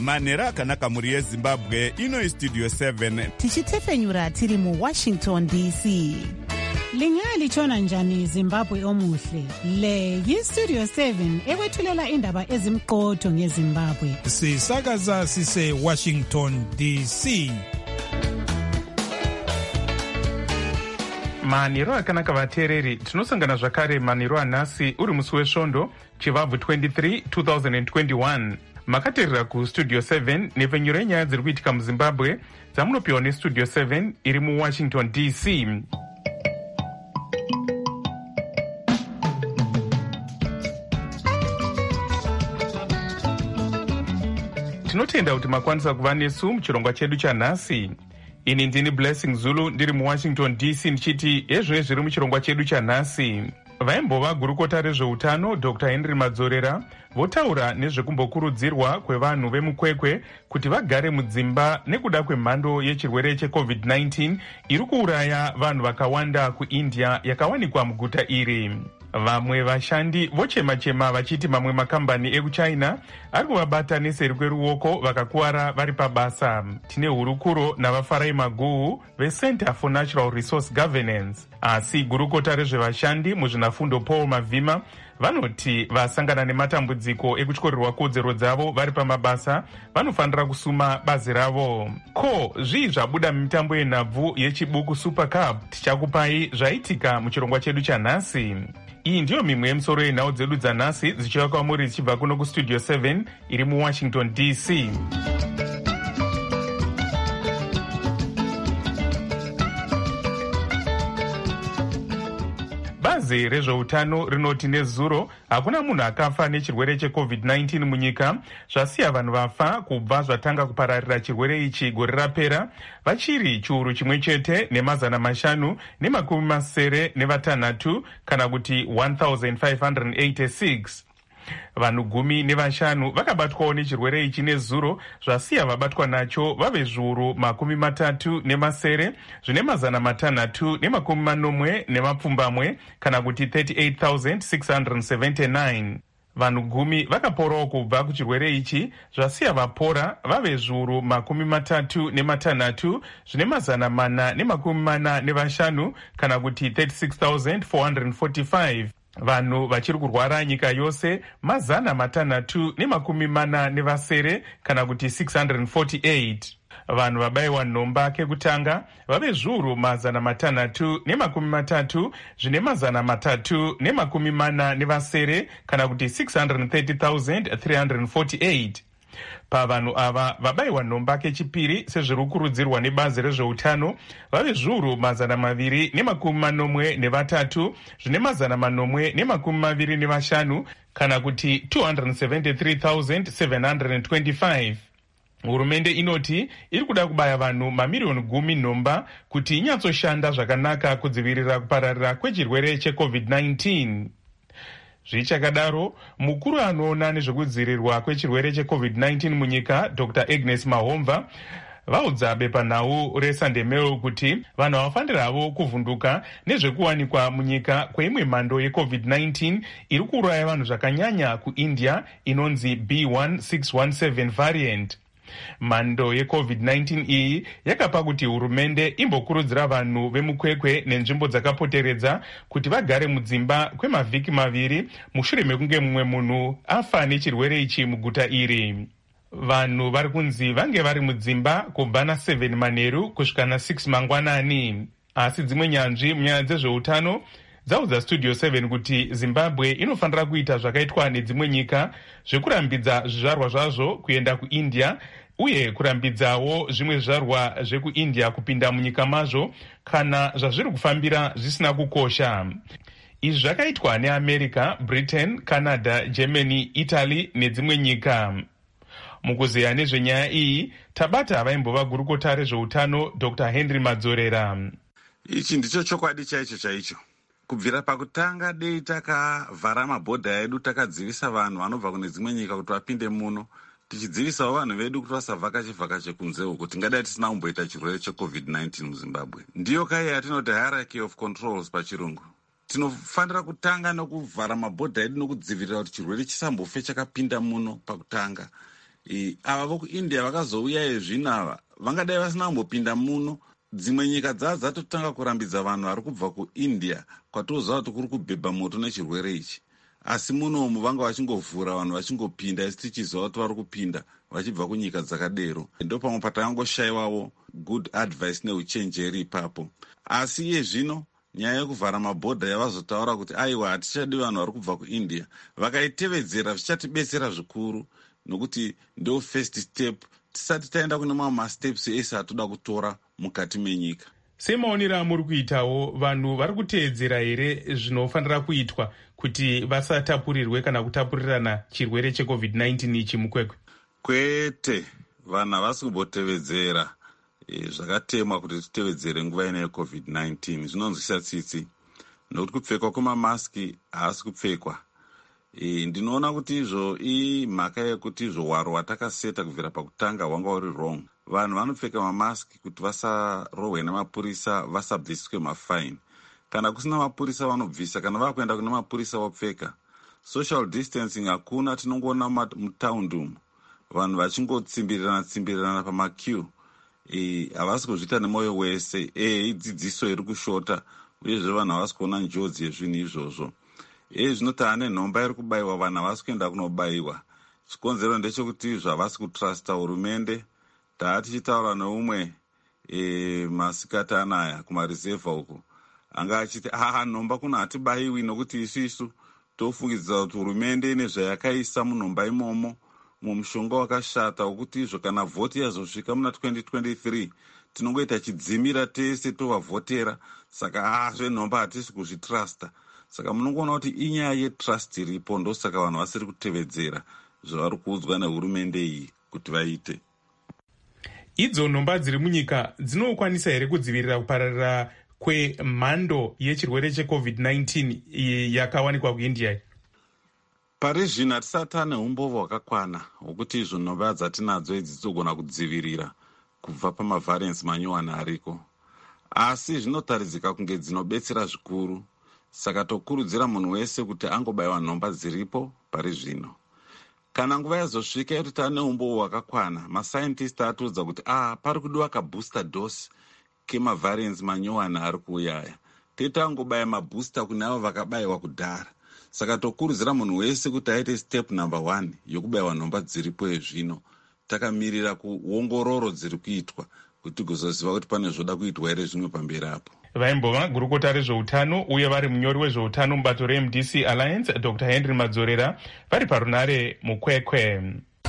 manhero akanaka mhuri yezimbabwe. Ino istudio 7 tichitefenyura tiri muWashington DC. Lingalitshona njani Zimbabwe omuhle? Le yistudio 7 ekwethulela indaba ezimqotho ngeZimbabwe. Sisakaza sise Washington DC. Manhero akanaka vateereri, tinosangana zvakare manhero anhasi uri musi wesvondo chivabvu 23 2021. Makateerera kustudio 7 nepfenyuro yenyaya dziri kuitika muZimbabwe dzamunopiwa nestudio 7 iri muWashington DC. Tinotenda kuti makwanisa kuva nesu muchirongwa chedu chanhasi. Ini ndini Blessing Zulu ndiri muWashington DC ndichiti ezvo zviri muchirongwa chedu chanhasi. Vaimbova gurukota rezveutano Dr. Henry Madzorera votaura nezvekumbokurudzirwa kwevanhu vemukwekwe kuti vagare mudzimba nekuda kwemhando yechirwere cheCovid-19 iri kuuraya vanhu vakawanda kuIndia yakawanikwa muguta iri. Vamwe vashandi vochema-chema vachiti mamwe makambani ekuChina ari kuvabata neseri kweruoko vakakuwara vari pabasa. Tine hurukuro navafarai maguhu veCenter for Natural Resource Governance. Asi gurukota rezvevashandi muzvinafundo Paul Mavhima vanoti vasangana nematambudziko ekutyorerwa kodzero dzavo vari pamabasa vanofanira kusuma bazi ravo. Ko, zvii zvabuda mumitambo yenhabvu yechibuku Super Cup? Tichakupai zvaitika muchirongwa chedu chanhasi. Iyi ndiyo mimwe yemusoro yenhau dzedu dzanhasi dzichiuya kwamuri dzichibva kuno kustudio 7 iri muWashington DC. Bazi rezveutano rinoti nezuro hakuna munhu akafa nechirwere cheCovid-19 munyika, zvasiya vanhu vafa kubva zvatanga kupararira chirwere ichi gore rapera vachiri chiuru chimwe chete ne576 kana kuti 1586. Vanhu 15 vakabatwawo nechirwere ichi nezuro, zvasiya vabatwa nacho vave zviuru 37,640 kana kuti 38,679. Vanhu 10 vakaporawo kubva kuchirwere ichi, zvasiya vapora vave zviuru 36,445 kana kuti 36,445. Vanhu vachiri kurwara nyika yose 647 kana kuti 648. Vanhu vabayiwa nhomba kekutanga vave zviuru 340,347 kana kuti 630,348. Pavanhu ava vabayiwa nhomba kechipiri sezviri kukurudzirwa nebazi rezveutano vave zviuru 283,825 kana kuti 273,725. Hurumende inoti iri kuda kubaya vanhu mamiliyoni 10 nhomba kuti inyatsoshanda zvakanaka kudzivirira kupararira kwechirwere cheCovid-19. Zvichakadaro, mukuru anoona nezvekudzivirirwa kwechirwere cheCovid-19 munyika Dr. Agnes Mahomva vaudza bepanhau reSunday Mail kuti vanhu havafaniravo kuvhunduka nezvekuwanikwa munyika kweimwe mhando yeCovid-19 iri kuuraya vanhu zvakanyanya kuIndia inonzi B1617 variant. Mhando yeCovid-19 iyi yakapa kuti hurumende imbokurudzira vanhu vemukwekwe nenzvimbo dzakapoteredza kuti vagare mudzimba kwemavhiki 2 mushure mekunge mumwe munhu afa nechirwere ichi muguta iri. Vanhu vari kunzi vange vari mudzimba kubva na7 manheru kusvika na6 mangwanani. Asi dzimwe nyanzvi munyaya dzezveutano dzaudza studio 7 kuti Zimbabwe inofanira kuita zvakaitwa nedzimwe nyika zvekurambidza zvizvarwa zvazvo kuenda kuIndia uye kurambidzawo zvimwe zvizvarwa zvekuIndia kupinda munyika mazvo kana zvazviri kufambira zvisina kukosha. Izvi zvakaitwa neAmerica, Britain, Canada, Germany, Italy nedzimwe nyika. Mukuzeya nezvenyaya iyi tabata vaimbova gurukota rezveutano Dr. Henry Madzorera. Ichi ndicho chokwadi chaicho. Kubvira pakutanga dei takavhara mabhodha edu takadzivisa vanhu vanobva kune dzimwe nyika kuti vapinde muno, tichidzivisawo vanhu vedu kuti vasavhakache kunze uko, tingadai tisina kumboita chirwere cheCovid-19 muZimbabwe. Ndiyo kai yatinoti hierarchy of controls pachirungu. Tinofanira kutanga nokuvhara mabhodha edu nokudzivirira kuti chirwere chisambofe chakapinda muno pakutanga. ava vokuindia vakazouya zvino ava vangadai vasina kumbopinda muno. Dzimwe nyika dzatotanga kurambidza vanhu vari kubva kuindia kwatoziva kuti kuri kubhebha moto nechirwere ichi, asi munomu vanga vachingovhura vanhu vachingopinda isi tichiziva kuti vari kupinda vachibva kunyika dzakadero. Ndo pamwe patangoshayiwawo good advice neuchenjeri ipapo. Asi iye zvino nyaya yekuvhara mabhodha yavazotaura kuti aiwa hatichadi vanhu vari kubva kuindia, vakaitevedzera zvichatibetsera zvikuru, nokuti ndo first step tisati taenda kune mamwe masteps ese atoda kutora mukati menyika. Semaonera muri kuitawo, vanhu vari kuteedzera here zvinofanira kuitwa kuti vasatapurirwe kana kutapurirana chirwere cheCovid-19 ichi mukwekwe? Kwete, vanhu havasi kumbotevedzera zvakatemwa kuti titevedzere nguva ine yeCovid-19. Zvinonzwisa tsitsi nokuti kupfekwa kwemamaski haasi kupfekwa. Ndinoona kuti izvo imhaka yekuti izvo hwaro hwatakaseta kubvira pakutanga hwanga uri wrong. Vanhu vanopfeka mamaski kuti vasarohwe nemapurisa, vasabviswe mafaini. Kana kusina mapurisa vanobvisa, kana vakuenda kuna mapurisa vopfeka. Social distancing hakuna, tinongoona mutaundi umu vanhu vachingotsimbirana pamaqueue. Havasi kuzviita nemwoyo wese. Idzidziso iri kushota, uyezve vanhu havasi kuona njodzi yezvinhu izvozvo. Zvinoti ane nhomba iri kubayiwa, vanhu havasi kuenda kunobayiwa. Chikonzero ndechekuti izvo havasi kutrusta hurumende. Tichitaura neumwe masikati anaya kumarizevha uku, anga achiti nhomba kuno hatibayiwi nokuti isu tofungidzira kuti hurumende ine zvayakaisa munhomba imomo, mumushonga wakashata wokuti izvo kana vhoti yazosvika muna 2023 tinongoita chidzimira tese tovavhotera. Saka zvenhomba hatisi kuzvitrusta. Saka munongoona kuti inyaya yetrust iripo, ndosaka vanhu vasiri kutevedzera zvavari kuudzwa nehurumende iyi kuti vaite. Idzo nhomba dziri munyika dzinokwanisa here kudzivirira kupararira kwemhando yechirwere cheCovid-19 yakawanikwa kuIndia? Pari zvino hatisati tane umbova hwakakwana hwokuti izvo nhomba dzatinadzo idzi dzogona kudzivirira kubva pamavhariensi manyuwana ariko, asi zvinotaridzika kunge dzinobetsera zvikuru. Saka tokurudzira munhu wese kuti angobayiwa nhomba dziripo pari zvino. Kana nguva yazosvika kuti tane umboo hwakakwana, mascientist atiudza kuti pari kudiwa kabooster dose kemavhariensi manyuwana ari kuuyaya. Titangobaya mabooster kune avo vakabayiwa kudhara. Saka tokurudzira munhu wese kuti aite step number 1 yokubayiwa nhomba dziripo yezvino. Takamirira kuongororo dziri kuitwa kuti tigozoziva kuti pane zvoda kuitwa here zvimwe pamberi apo. Vaimbova gurukota rezveutano uye vari munyori wezveutano mubato reMDC Alliance, Dr. Henry Madzorera, vari parunare mukwekwe.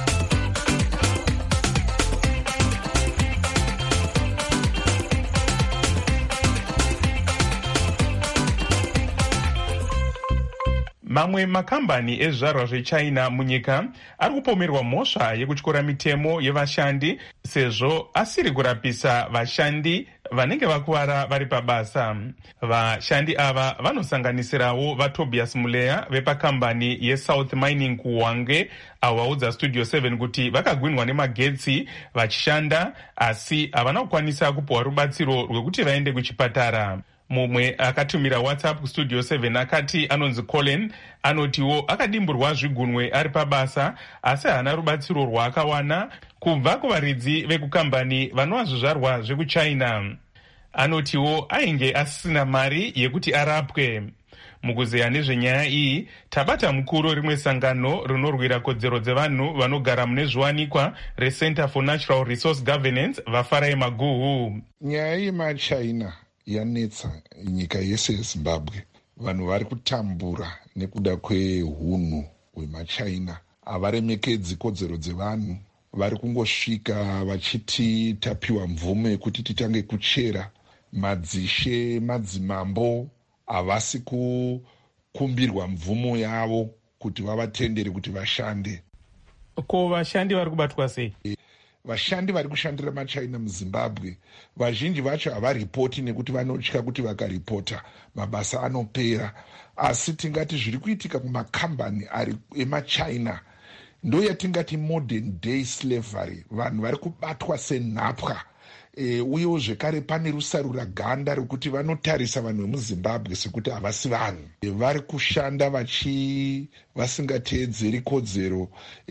Mamwe makambani ezvizvarwa zveChina munyika ari kupomerwa mhosva yekutyora mitemo yevashandi sezvo asiri kurapisa vashandi vanenge vakuvara vari pabasa. Vashandi ava vanosanganisirawo vaTobias Muleya vepakambani yeSouth Mining kuHwange, avo vaudza Studio 7 kuti vakagwinwa nemagetsi vachishanda asi havana kukwanisa kupiwa rubatsiro rwekuti vaende kuchipatara. Mumwe akatumira WhatsApp kuStudio 7 akati anonzi Colin, anotiwo akadimburwa zvigunwe ari pabasa asi haana rubatsiro rwaakawana kubva kuvaridzi vekukambani vanova zvizvarwa zvekuChina. Anotiwo ainge asina mari yekuti arapwe. Mukuzeya nezvenyaya iyi, tabata mukuru rimwe sangano rinorwira kodzero dzevanhu vanogara mune zviwanikwa reCenter for Natural Resource Governance, Vafarai Maguhu. Nyaya yemaChina yanetsa nyika yese yeZimbabwe. Vanhu vari kutambura nekuda kwehunhu hwemaChina. Havaremekedzi kodzero dzevanhu. Vari kungosvika vachiti tapiwa mvume yekuti titange kuchera madzishe madzimambo. Havasi kukumbirwa mvumo yavo kuti vavatendere kuti vashande. Ko vashandi vari kubatwa sei? Vashandi vari kushandira maChina muZimbabwe, vazhinji vacho havaripoti nekuti vanotya kuti vakaripota mabasa anopera. Asi tingati zviri kuitika kumakambani ari emaChina ndo yatingati modern day slavery. Vanhu vari kubatwa senhapwa uyewo zvekare pane rusarura ganda rekuti vanotarisa vanhu vemuzimbabwe sekuti havasi vanhu. Vari kushanda vasingateedzeri kodzero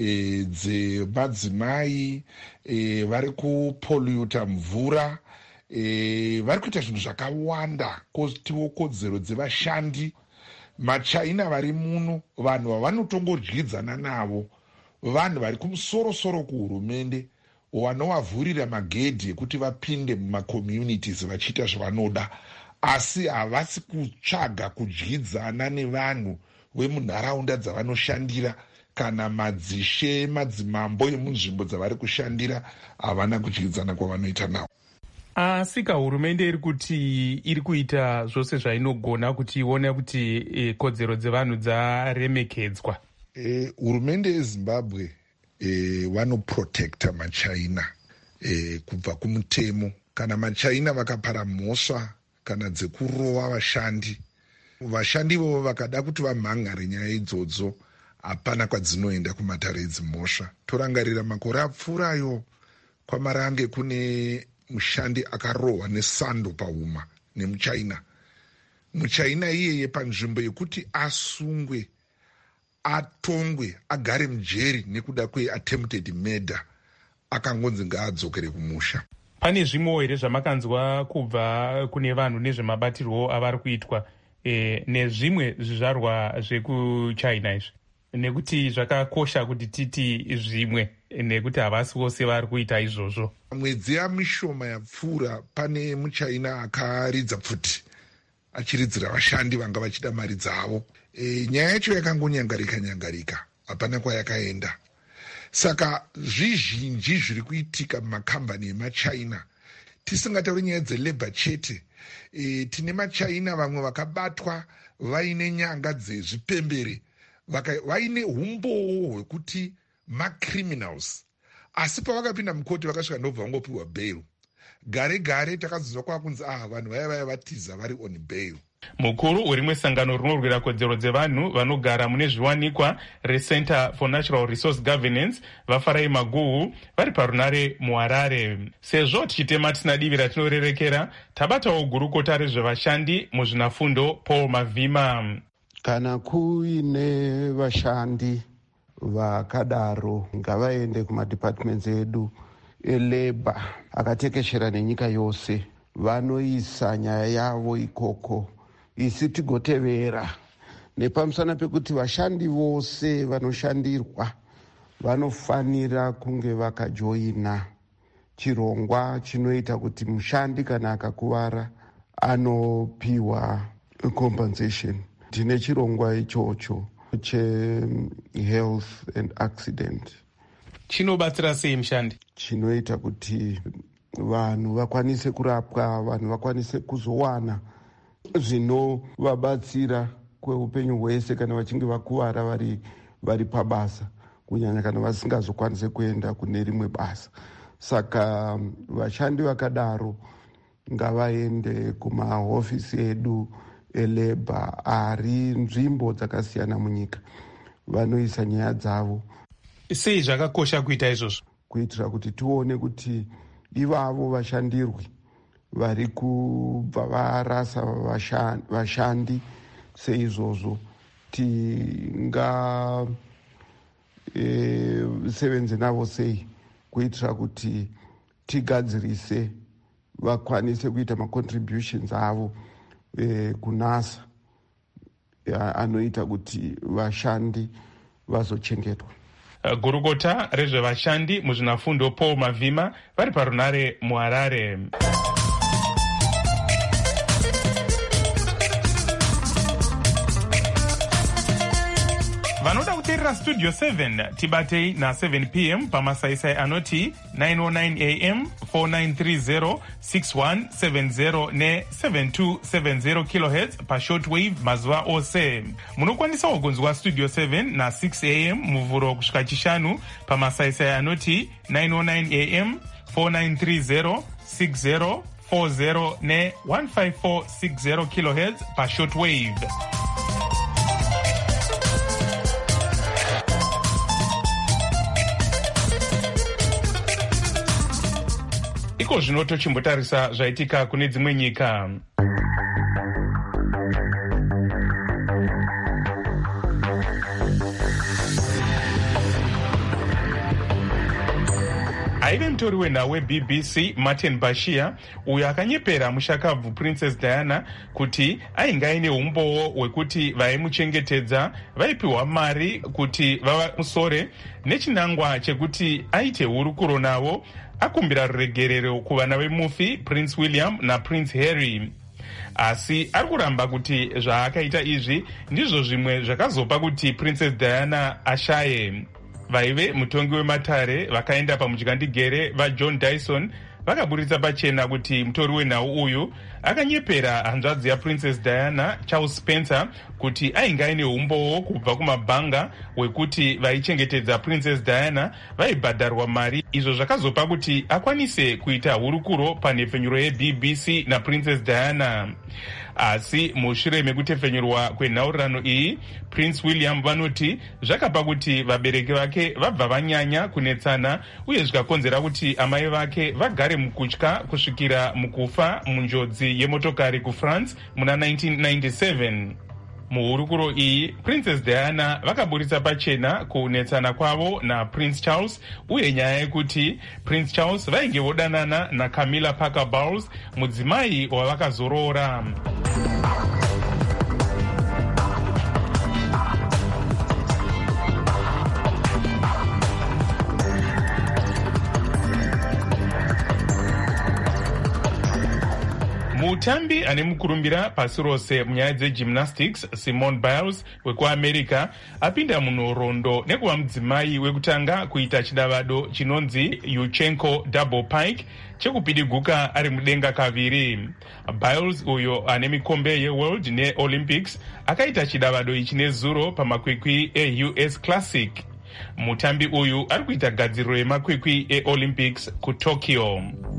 dzemadzimai, vari kupolluta mvura, vari kuita zvinhu zvakawanda kotiwo kodzero dzevashandi. Machaina vari muno, vanhu vavanotongodyidzana navo vanhu vari kumusorosoro kuhurumende, vanovavhurira magedhi ekuti vapinde mumakommunities vachiita zvavanoda, asi havasi kutsvaga kudyidzana nevanhu vemunharaunda dzavanoshandira kana madzishe madzimambo emunzvimbo dzavari kushandira. Havana kudyidzana kwavanoita navo. Asi hurumende iri kuti iri kuita zvose zvainogona kuti ione kuti kodzero dzevanhu dzaremekedzwa. Hurumende yeZimbabwe vanoprotekta machaina kubva kumutemo. Kana machaina vakapara mhosva kana dzekurova vashandi vovo vakada kuti vamhangare nyaya idzodzo, hapana kwadzinoenda kumatare edzimhosva. Torangarira makore apfuurayo kwamarange kune mushandi akarohwa nesando pahuma nemuchaina. Muchaina iyeye panzvimbo yekuti asungwe, atongwe, agare mujeri nekuda kweattempted murder, akangonzi ngaadzokere kumusha. Pane zvimwewo here zvamakanzwa kubva kune vanhu nezvemabatirwo avari kuitwa nezvimwe zvizvarwa zvekuchina izvi? Nekuti zvakakosha kuti titi zvimwe, nekuti havasi vose vari kuita izvozvo. Mwedzi yamishoma yapfuura pane muchaina akaridza pfuti achiridzira vashandi vanga vachida mari dzavo. Nyaya yacho yakangonyangarika, hapana kwayakaenda. Saka zvizhinji zviri kuitika mumakambani emachaina, tisingatauri nyaya dzelabor chete. Tine machaina vamwe vakabatwa vaine nyanga dzezvipembere, vaine umbowo hwekuti macriminals, asi pavakapinda mukoti vakasvika ndobva vangopiwa bail. Gare takazozwa kwakunzi vanhu vaya vatiza vari on bail. Mukuru urimwe sangano rinorwira kodzero dzevanhu vanogara mune zviwanikwa reCenter for Natural Resource Governance vaFarai Maguhu vari parunare muHarare. Sezvo tichitema tisina divi ratinorerekera, tabatawo gurukota rezvevashandi muzvinafundo Paul Mavhima. Kana kuine vashandi vakadaro ngavaende kumadepartments edu elabor akatekeshera nenyika yose, vanoisa nyaya yavo ikoko, isi tigotevera. Nepamusana pekuti vashandi vose vanoshandirwa vanofanira kunge vakajoina chirongwa chinoita kuti mushandi kana akakuvara anopiwa compensation. Tine chirongwa ichocho chehealth and accident. Chinobatsira sei mushandi? Chinoita kuti vanhu vakwanise kurapwa, vanhu vakwanise kuzowana zvinovabatsira kweupenyu hwese kana vachinge vakuvara vari pabasa, kunyanya kana vasingazokwanise kuenda kune rimwe basa. Saka vashandi vakadaro ngavaende kumahofisi edu elabor ari nzvimbo dzakasiyana munyika, vanoisa nyaya dzavo. Sei zvakakosha kuita izvozvo? Kuitira kuti tione kuti ivavo vashandirwi vari kubva varasa vashandi seizvozvo, tingasevenze navo sei kuitira kuti tigadzirise vakwanise kuita macontributions avo kunasa anoita kuti vashandi vazochengetwa. Gurukota rezvevashandi muzvinafundo Paul Mavhima vari parunare muHarare. Vanoda kuteerera Studio 7 tibatei na7 p.m. pamasaisai anoti 909 am 4930 6170 ne7270 kHz pashortwave mazuva ose. Munokwanisa kugonzwa Studio 7 na6 am muvhuro kusvika chishanu pamasaisai anoti 909 am 4930 6040 ne15460 kHz pashortwave. iko zvino tochimbotarisa zvaitika kune dzimwe nyika. Aive mutori wenhau weBBC Martin Bashir uyo akanyepera mushakabvu Princess Diana kuti ainge aine umbowo hwekuti vaimuchengetedza vaipiwa mari kuti vavamusore nechinangwa chekuti aite hurukuro navo, akumbira ruregerero kuvana vemufi Prince William naPrince Harry. Asi ari kuramba kuti zvaakaita izvi ndizvo zvimwe zvakazopa kuti Princess Diana ashaye. Vaive mutongi wematare vakaenda pamudyandigere vaJohn Dyson vakaburitsa pachena kuti mutori wenhau uyu akanyepera hanzvadzi yaPrincess Diana, Charles Spencer, kuti ainge aine umbowo kubva kumabhanga hwekuti vaichengetedza Princess Diana vaibhadharwa mari, izvo zvakazopa kuti akwanise kuita hurukuro panhepfenyuro yeBBC naPrincess Diana. Asi mushure mekutefenyurwa kwenhaurirano iyi, Prince William vanoti zvakapa kuti vabereki vake vabva vanyanya kunetsana uye zvikakonzera kuti amai vake vagare mukutya kusvikira mukufa munjodzi yemotokari kuFrance muna 1997. Muhurukuro iyi, Princess Diana vakaburitsa pachena kunetsana kwavo naPrince Charles uye nyaya yekuti Prince Charles vainge vodanana naCamilla Parker Bowles, mudzimai wavakazorora. Mutambi ane mukurumbira pasi rose munyaya dzegymnastics Simone Biles wekuAmerica apinda munhoroondo nekuva mudzimai wekutanga kuita chidavado chinonzi Yuchenko Double Pike chekupidiguka ari mudenga kaviri. Biles uyo ane mikombe yeWorld neOlympics akaita chidavado ichi nezuro pamakwikwi eUS Classic. Mutambi uyu ari kuita gadziriro yemakwikwi eOlympics kuTokyo.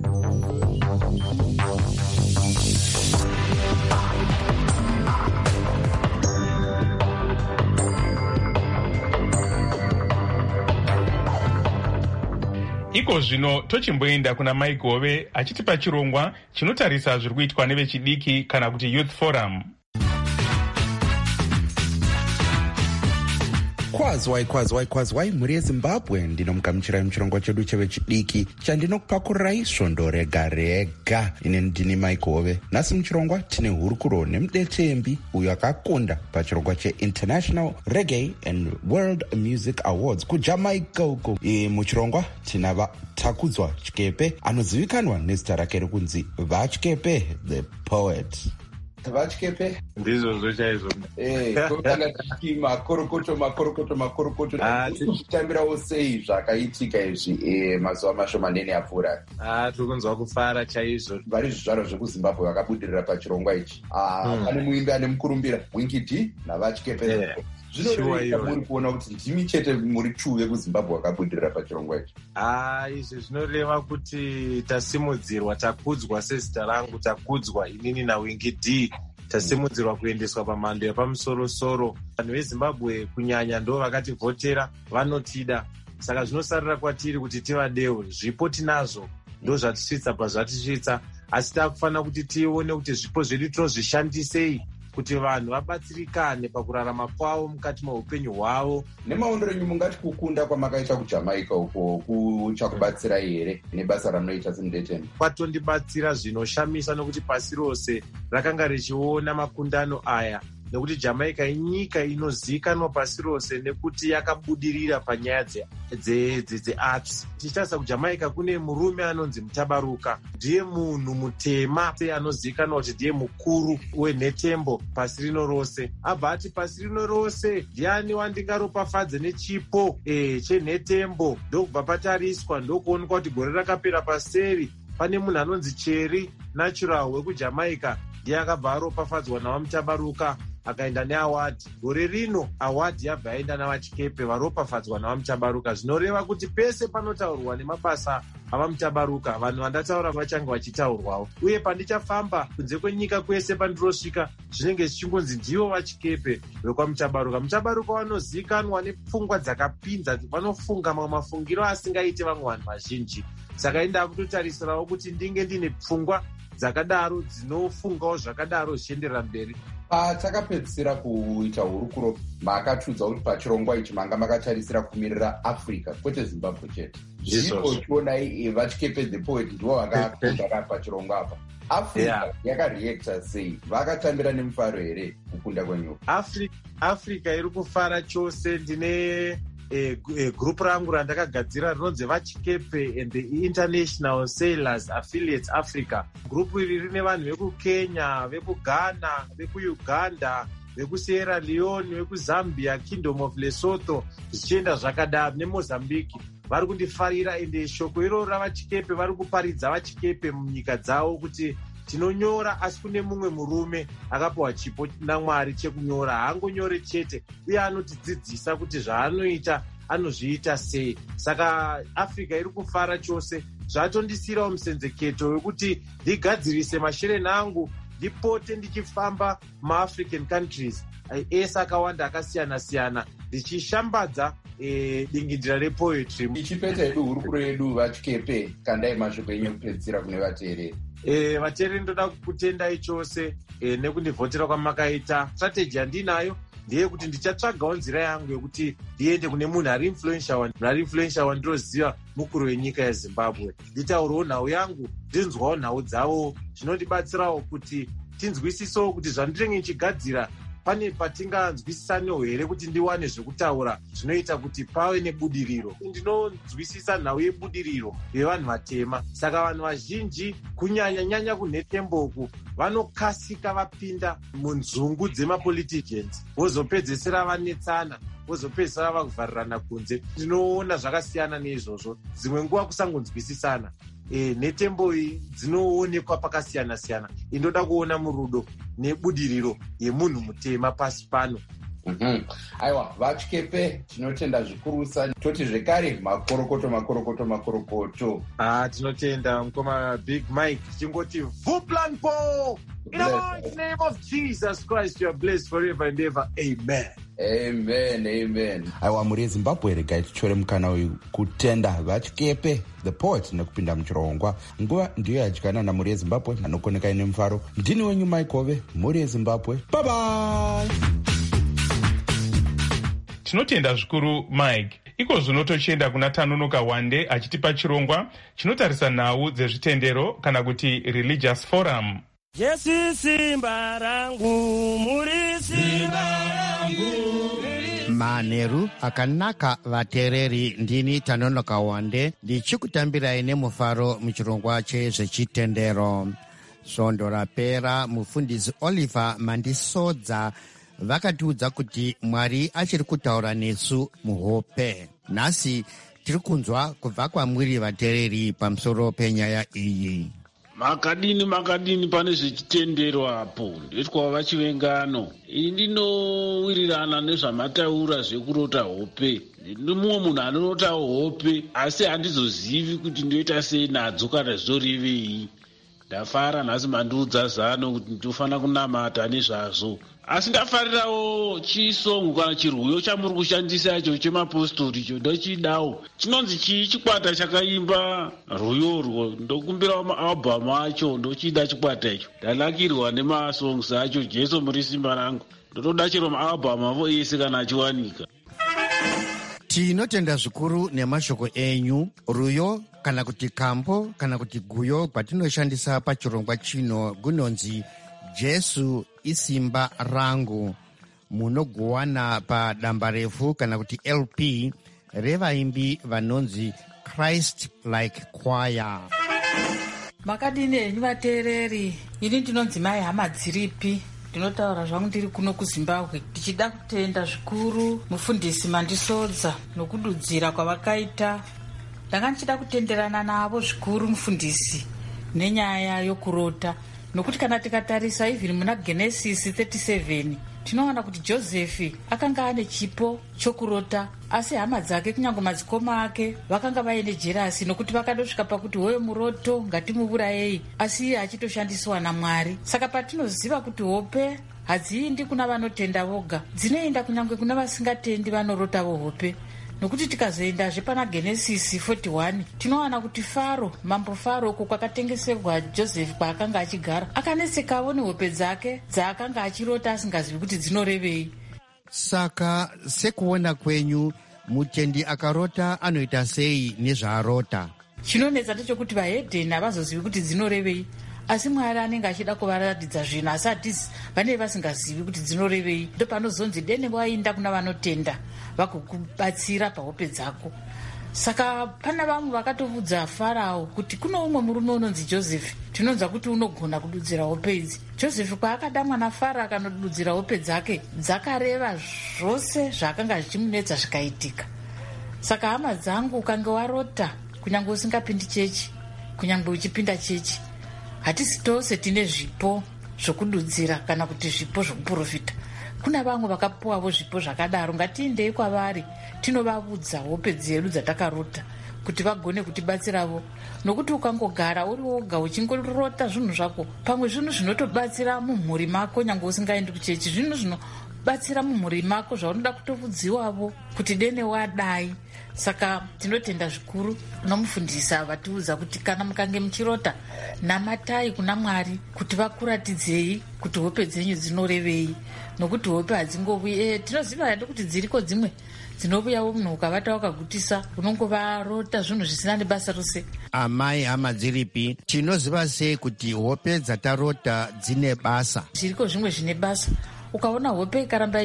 Iko zvino tochimboenda kuna Mike Hove achitipa chirongwa chinotarisa zviri kuitwa nevechidiki kana kuti Youth Forum. Kwazwai mhuri yeZimbabwe, ndinomugamuchirai muchirongwa chedu chevechidiki chandinokupakurirai svondo rega rega. Ine ndini Mike Hove. Nhasi muchirongwa tine hurukuro nemudetembi uyo akakunda pachirongwa cheInternational Reggae and World Music Awards kuJamaica uko. Muchirongwa tina Vatakudzwa Chikepe anozivikanwa nezita rake rekunzi Vachikepe the Poet. Vachikepe ndizvo chaizvo makorokoto tichitambirawo sei zvakaitika izvi mazuva mashomanene apfuura? Tiri kunzwa kufara chaizvo. Vari zvizvarwa zvekuZimbabwe vakabudirira pachirongwa ichi. Pane muimbi ane mukurumbira Winky D naVachikepe. Zvinoreika muri kuona kuti ndimi chete muri true vekuZimbabwe vakabudirira pachirongwa ichi? Izvi zvinoreva kuti tasimudzirwa, takudzwa sezita rangu, takudzwa inini naWinky D, tasimudzirwa kuendeswa pamhando yapamusoro-soro. Vanhu veZimbabwe kunyanya ndo vakativhotera, vanotida. Saka zvinosarira kwatiri kuti tivadewo. Zvipo tinazvo, ndo zvatisvitsa pazvatisvitsa, asi takufanira kuti tione kuti zvipo zvedu tinozvishandisei kuti vanhu vabatsirikane pakurarama kwavo mukati meupenyu hwavo. Nemaondo renyu mungati kukunda kwamakaita kuJamaica uko kuchakubatsirai here nebasa ramunoita semudetembi? Kwatondibatsira zvinoshamisa nokuti pasi rose rakanga richiona makundano aya, nekuti Jamaica inyika inozivikanwa pasi rose nekuti yakabudirira panyaya dzearts. Tichitarisa kuJamaica kune murume anonzi Mutabaruka, ndiye munhu mutema anozivikanwa kuti ndiye mukuru wenhetembo pasi rino rose. Abva ati pasi rino rose ndiani wandingaropafadze nechipo chenhetembo. Ndokubva patariswa, ndokuonekwa kuti gore rakapera paseri pane munhu anonzi Cherry Natural wekuJamaica ndiye akabva aropafadzwa nawa Mutabaruka. akaenda neawadi. Gore rino awadi yabva yaenda navachikepe varopafadzwa navaMutabaruka, zvinoreva kuti pese panotaurwa nemabasa avaMutabaruka vanhu vandataura vachange vachitaurwawo. Uye pandichafamba kunze kwenyika kwese pandirosvika zvinenge zvichingonzi ndivo vachikepe vekwaMutabaruka. Mutabaruka vanozivikanwa nepfungwa dzakapinza, vanofunga mamwe mafungiro asingaite vamwe vanhu vazhinji. Saka inda kutotarisirawo kuti ndinge ndine pfungwa dzakadaro dzinofungawo zvakadaro zvichienderera mberi. Patakapedzisira kuita hurukuro makatudza kuti pachirongwa ichi manga makatarisira kumirira Africa kwete Zimbabwe chete. Zvino chionai vachikepe the poet ndivo vakakunda pachirongwa apa. Africa yakareacta sei? Vakatambira nemufaro here kukunda kwenyuka? Africa iri kufara chose. Ndine group rangu randakagadzira rinonzi vachikepe and the International Sailors Affiliates Africa. Group iri rine vanhu vekukenya, vekughana, vekuuganda, vekusierra leone, vekuzambia, Kingdom of Lesotho, zvichienda zvakadaro, nemozambique. Vari kundifarira ende shoko iroro ravachikepe vari kuparidza vachikepe munyika dzavo kuti tinonyora, asi kune mumwe murume akapiwa chipo naMwari chekunyora. Haangonyore chete, uye anotidzidzisa kuti zvaanoita anozviita sei. Saka Africa iri kufara chose. Zvatondisirawo musenzeketo wekuti ndigadzirise mashereni angu, ndipote ndichifamba muAfrican countries ese akawanda akasiyana-siyana, ndichishambadza dingindira repoetry. Ichipeta yedu hurukuro yedu vachikepe, kandai mashoko enyu kupedzisira kune vateereri. Vateereri ndoda kukutendai chose nekundivhotera kwamakaita. Strategy yandinayo ndeyekuti ndichatsvagawo nzira yangu yekuti ndiende kune munhu ari influential wandinoziva mukuru wenyika yeZimbabwe, nditaurawo nhau yangu, ndinzwawo nhau dzavo. Zvinondibatsirawo kuti tinzwisisewo kuti zvandinenge ndichigadzira pane patinganzwisisanewo here kuti ndiwane zvekutaura zvinoita kuti pave nebudiriro. Ndinonzwisisa nhau yebudiriro yevanhu vatema. Saka vanhu vazhinji kunyanya kunhetemboku vanokasika vapinda munzungu dzemapoliticians, vozopedzesera vanetsana, vozopedzesera vakuvharirana kunze. Ndinoona zvakasiyana neizvozvo. Dzimwe nguva kusangonzwisisana. Netembo dzinoonekwa pakasiyana-siyana. Indoda kuona murudo nebudiriro yemunhu mutema pasi pano. Aiwa, vachikepe tinotenda zvikurusa. Toti zvekare makorokoto. Tinotenda mukoma Big Mike tichingoti Vuplanpo! In the mighty name of Jesus Christ, you are blessed forever and ever. Amen. Amen. Aiwa, muri yeZimbabwe regai tichore mukana uyu kutenda vachikepe the poet nekupinda muchirongwa. Nguva ndiyo yadyana namuri yeZimbabwe anokonekai nemufaro. Ndini wenyu Mike Ove, muri yeZimbabwe. Bye bye. Tinotenda zvikuru Mike. Iko zvino tochienda kuna Tanonoka Wande achitipa chirongwa chinotarisa nhau dzezvitendero kana kuti religious forum. Jesu simba rangu, muri simba rangu. Manheru akanaka vateereri, ndini Tanonoka Wande ndichikutambirai nemufaro muchirongwa chezvechitendero. Svondo rapera mufundisi Oliver Mandisodza vakatiudza kuti Mwari achiri kutaura nesu muhope. Nhasi tiri kunzwa kubva kwamuri vateereri pamusoro penyaya iyi. Makadini pane zvechitendero apo ndoitwa vachivengano. Ini ndinowirirana nezvamataura zvekurota hope. Ndimumwe munhu anorota hope, asi handizozivi kuti ndoita sei nadzo kana zvorevei. Ndafara nhasi mandiudza zano kuti ndinofanira kunamata nezvazvo. Asi ndafarirawo chisongo kana chirwiyo chamuri kushandisa icho chemapostori icho ndochidawo. Chinonzi chii chikwata chakaimba rwiyorwo, ndokumbirawo maabhamu acho, ndochida chikwata icho. Ndanakirwa nemasongs acho, Jesu muri simba rangu. Ndotoda chero maabhamu avo ese kana achiwanika. Tinotenda zvikuru nemashoko enyu. Rwiyo kana kuti kambo kana kuti guyo kwatinoshandisa pachirongwa chino gunonzi Jesu isimba rangu. Munoguwana padamba refu kana kuti LP revaimbi vanonzi Christ Like Choir. Makadini enyu vateereri, ini ndinonzi Mai Hama Dziripi. Ndinotaura zvangu ndiri kuno kuZimbabwe. Ndichida kutenda zvikuru mufundisi Mandisodza nokududzira kwavakaita. Ndanga ndichida kutenderana navo zvikuru mufundisi nenyaya yokurota. Nokuti kana tikatarisa even muna Genesis 37 tinoona kuti josefi akanga ane chipo chokurota, asi hama dzake kunyange madzikoma ake vakanga vaine jerasi, nokuti vakadosvika pakuti hoyo muroto ngatimuurayei, asi iye achitoshandiswa naMwari. Saka patinoziva kuti hope hadziindi kuna vanotenda voga, dzinoenda kunyange kuna vasingatendi vanorotavo hope. Nokuti tikazoendazve pana Genesisi 41 tinowana kuti Faro, mambo Faro, uko kwakatengeserwa Josefu kwaakanga achigara, akanesekawo nehope dzake dzaakanga achirota asingazivi kuti dzinorevei. Saka sekuona kwenyu, mutendi akarota anoita sei nezvaarota? Chinonetsa ndechekuti vahedheni havazozivi kuti dzinorevei, asi Mwari anenge achida kuvaratidza zvinhu, asi hatisi vanenge vasingazivi kuti dzinorevei. Ndo panozonzi dene wainda kuna vanotenda vakukubatsira pahope dzako. Saka pana vamwe vakatoudza Farao kuti kuno umwe murume unonzi Josefu, tinonza kuti unogona kududzira hope idzi. Josefu kwaakadamwa naFaro akanodudzira hope dzake, dzakareva zvose zvakanga zvichimunetsa zvikaitika. Saka hama dzangu, ukange warota, kunyange usingapindi chechi, kunyange uchipinda chechi, hatisi tose tine zvipo zvokududzira kana kuti zvipo zvokuprofita. Kuna vamwe vakapuwawo zvipo zvakadaro, ngatiendei kwavari tinovaudza hope dzedu dzatakarota kuti vagone kutibatsiravo. Nokuti ukangogara uri woga uchingorota zvinhu zvako, pamwe zvinhu zvinotobatsira mumhuri mako nyange usingaendi kuchechi, zvinhu zvinobatsira mumhuri mako zvaunoda kutovudziwavo kuti dene wadai. Saka tinotenda zvikuru nomufundisa vatiudza kuti kana mukange muchirota, namatai kuna Mwari kuti vakuratidzei kuti hope dzenyu dzinorevei, nokuti hope hadzingovi tinoziva hedu kuti dziriko dzimwe dzinouyawo munhu ukavata wakagutisa unongovarota zvinhu zvisina nebasa rose. Amai hama dziripi, tinoziva sei kuti hope dzatarota dzine basa? Zviriko zvimwe zvine basa. Ukaona hope ikaramba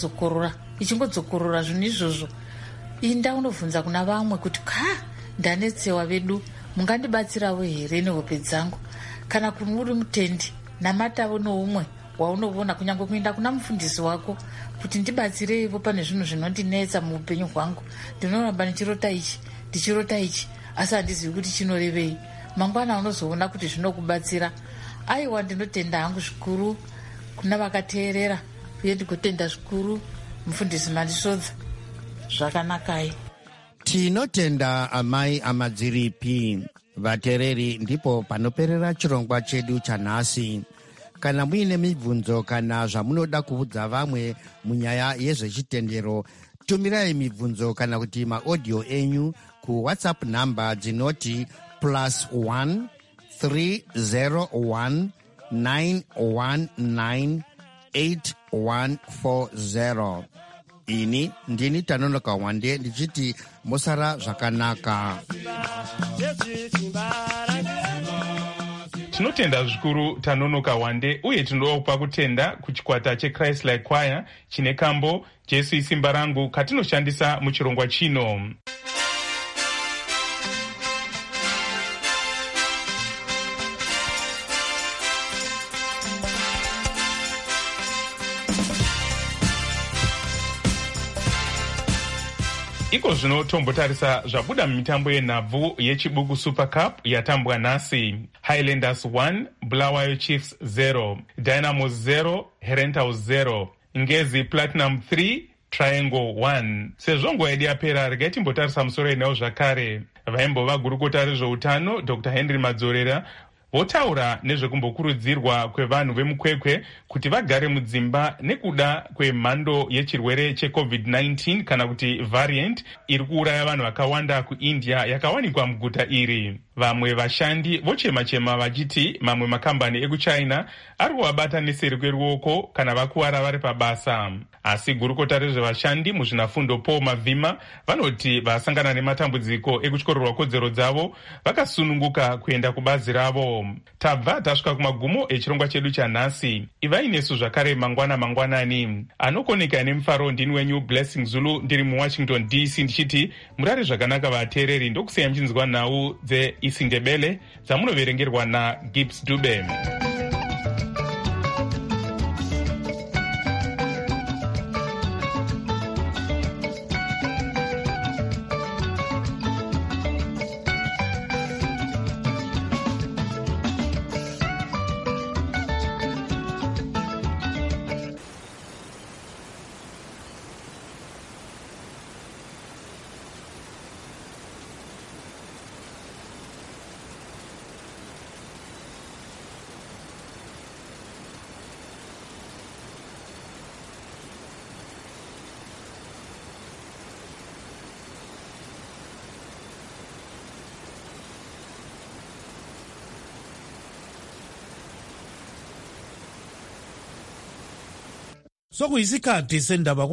ichingodzokorora zvinhu izvozvo, inda unobvunza kuna vamwe kuti ndanetsewa vedu, mungandibatsirawo here nehope dzangu? Kana kuti uri mutendi, namatavo noumwe waunoona, kunyange kuenda kuna mufundisi wako kuti ndibatsireivo pane zvinhu zvinondinetsa muupenyu hwangu, ndinoramba ndichirota ichi asi handizivi kuti chinorevei. Mangwana unozoona kuti zvinokubatsira. Aiwa, ndinotenda hangu zvikuru kuna vakateerera, uye ndigotenda zvikuru mufundisi Mandisodza. Zvakanakai. Tinotenda amai amadziripi. Vateereri, ndipo panoperera chirongwa chedu chanhasi. Kana muine mibvunzo kana zvamunoda kuudza vamwe munyaya yezvechitendero, tumirai mibvunzo kana kuti maaudio enyu ku WhatsApp namba dzinoti +1 301 919 8140. Ini ndini Tanonoka Wande ndichiti mosara zvakanaka. Tinotenda zvikuru Tanonoka Wande, uye tinopa kutenda kuchikwata cheChrist Like Choir chine kambo Jesu isimba rangu katinoshandisa muchirongwa chino. Iko zvino tombotarisa zvabuda mumitambo yenhabvu yechibugu Super Cup yatambwa nhasi. Highlanders 1, Bulawayo Chiefs 0, Dynamos 0, Herentals 0, Ngezi Platinum 3, Triangle 1. Sezvo nguva yedu yapera, regai timbotarisa musoro enhau zvakare. Vaimbova gurukota rezveutano Dr. Henry Madzorera votaura nezvekumbokurudzirwa kwevanhu vemukwekwe kuti vagare mudzimba nekuda kwemhando yechirwere cheCovid-19 kana kuti variant iri kuuraya vanhu vakawanda kuIndia yakawanikwa muguta iri. Vamwe vashandi vochema-chema vachiti mamwe makambani ekuChina ari kuvabata neseri kweruoko kana vakuwara vari pabasa. Asi gurukota rezvevashandi muzvinafundo Paul Mavhima vanoti vasangana nematambudziko ekutykorerwa kodzero dzavo vakasununguka kuenda kubazi ravo. Tabva tasvika kumagumo echirongwa chedu chanhasi. Ivai nesu zvakare mangwanani. Anokoneka nemufaro ndini wenyu Blessing Zulu ndiri muWashington DC ndichiti murare zvakanaka vateereri, ndokuseya mchinzwa nhau dzeIsindebele dzamunoverengerwa naGibbs Dube. sokuyisikhathi sendaba